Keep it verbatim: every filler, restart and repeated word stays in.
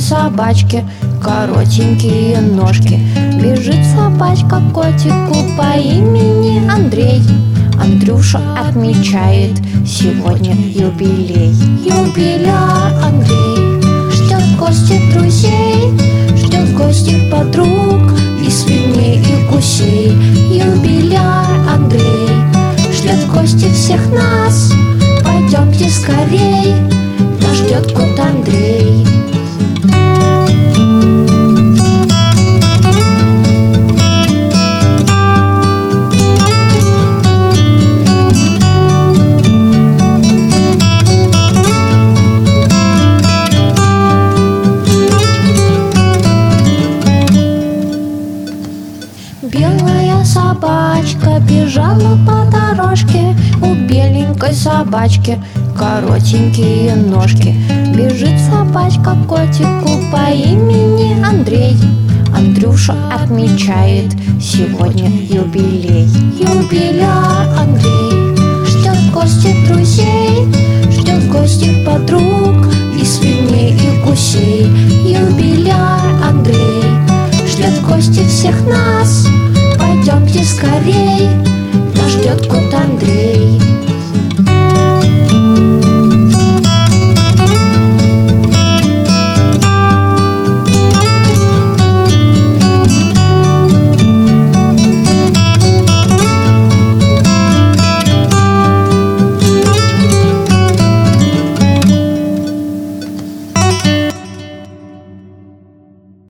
собачки коротенькие ножки. Бежит собачка к котику по имени Андрей. Андрюша отмечает сегодня юбилей. Юбиляр Андрей ждет в гости друзей, ждет в гости подруг и свиней, и гусей. Юбиляр Андрей ждет в гости всех нас. Пойдемте скорей, нас ждет кот Андрей. Белая собачка бежала по дорожке, у беленькой собачки коротенькие ножки. Бежит собачка к котику по имени Андрей. Андрюша отмечает сегодня юбилей. Юбиляр Андрей ждет в гости друзей, ждет в гости подруг и свиней, и гусей. Юбиляр Андрей ждет в гости всех нас. Пойдемте скорей, нас ждет кот